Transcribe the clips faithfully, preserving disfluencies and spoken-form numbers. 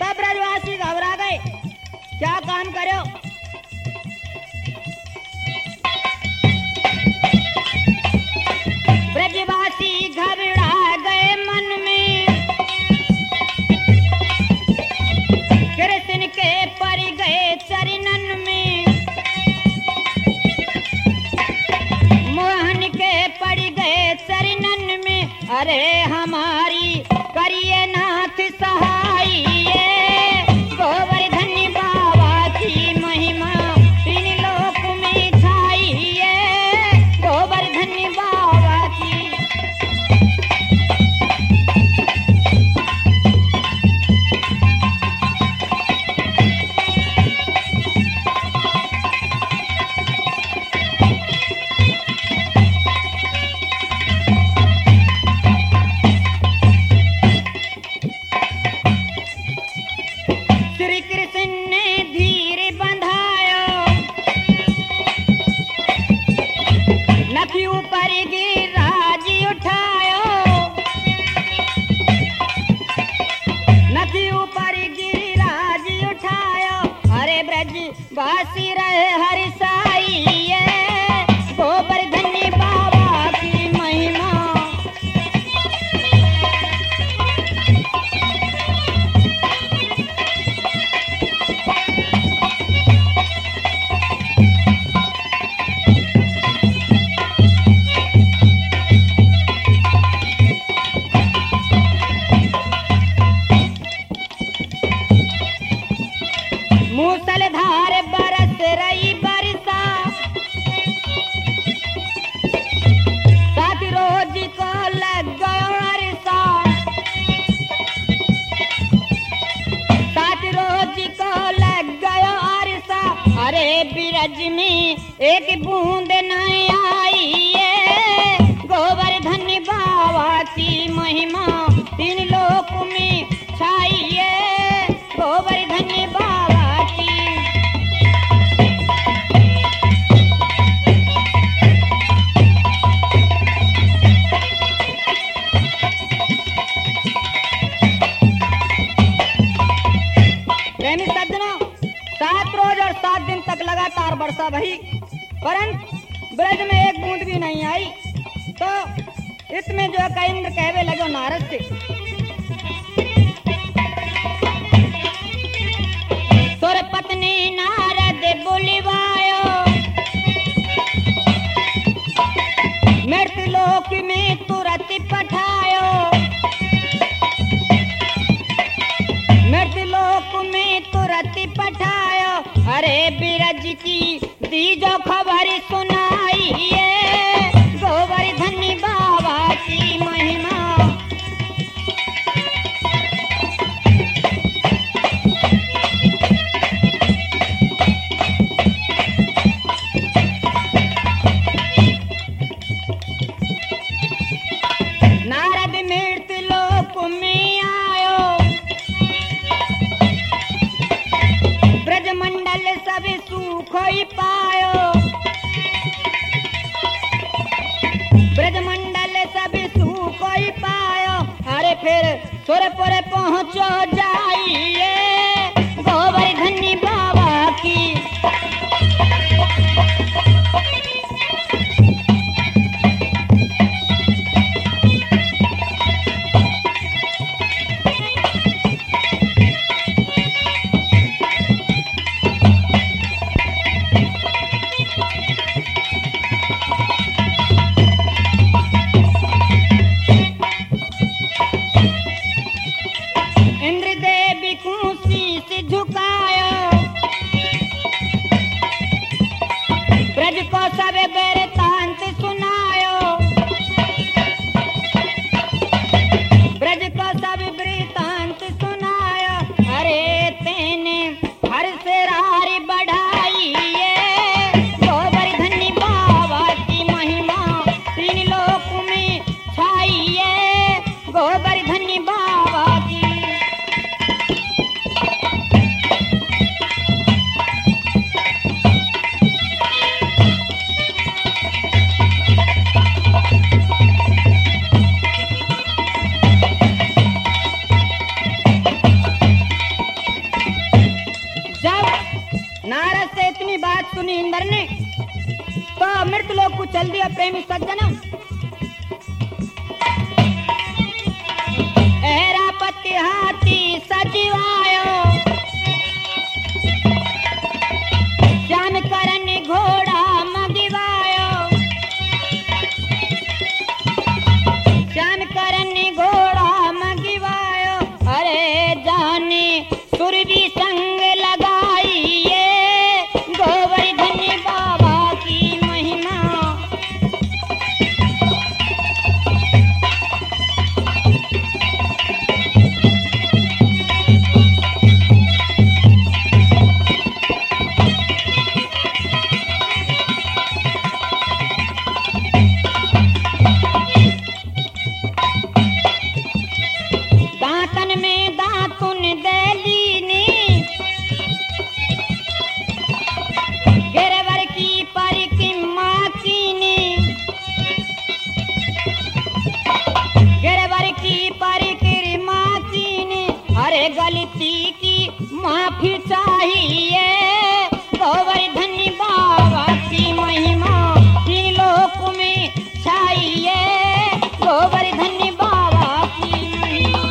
तब ब्रजवासी घबरा गए, क्या काम करो। ब्रजवासी घबरा गए मन में, कृष्ण के पड़ गए चरणन में, मोहन के पड़ गए चरणन में। अरे हमारी करिए नाथ सहाय, गोवर्धन बाबा की महिमा तीन लोक में छाई है, गोवर्धन बाबा की। श्री कृष्ण ने धीर बंधायो, नथी ऊपर गिरिराज उठायो, नथी ऊपर गिरिराज उठायो। अरे ब्रज वासी रहे हरि साई, गोवर्धन बाबा की महिमा। मूसलधार बरस रही बरसा, सात रोज को लग गयो अरसा, सात रोज को लग गयो अरसा। अरे बिरज में एक बूंद नहीं आई, गोवर्धन बाबा की महिमा तीन लोक में छाई है, गोवर्धन बाबा की। प्रेमी सज्जनों, सात रोज और सात दिन तक लगातार वर्षा भई, परंतु ब्रज में एक बूंद भी नहीं आई। तो इसमें जो है इंद्र कहवे लगे नारद से, तोर पत्नी नारद बुलवायो, मृत्यु लोक में तुरंत पठायो, मृत्यु लोक में तुरंत पठायो। अरे बिरज की दी जो खबर सुनाई, गोवर्धन बाबा की महिमा। नारद मृत्यु लोक में आयो, ब्रजमंडल सब सुख ही पायो, ब्रजमंडल सब सुख ही पायो। अरे फिर सुरपुर पहुँचो जाइए, गोवर्धन बाबा की। इंद्रदेव को शीश झुकायो, ब्रज को सब वृतांत सुनायो, ब्रज को सब वृतांत सुनायो। अरे तेने हर से रारी बढ़ाई, गोवर्धन बाबा की महिमा तीन लोक में छाई है, गोवर्धन बाबा की। बात सुनी इंद्र ने तो मृत लोग को चल दिया प्रेमी सज्जन। ऐरापति हाथी सजवायो, श्याम करन घोड़ा मगिवायो, श्याम करन घोड़ा मगिवायो। अरे जाने सुरभि संग लगाइए, गोवर्धन बाबा की महिमा। दांतन में दांतुन देलीनी, गिरवर की परिक्रमा कीनी, गिरवर की परिक्रमा कीनी। अरे गलती की माफी चाहिए, गोवर्धन बाबा की महिमा तीन लोक में छाइए, गोवर्धन बाबा की महिमा।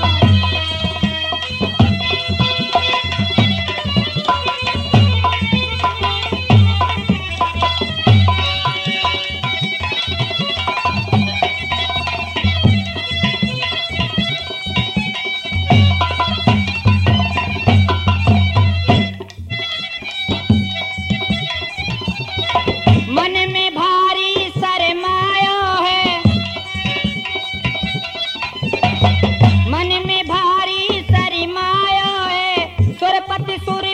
मन में भारी शरमाया है, मन में भारी शरमाया है, सुरपति सुर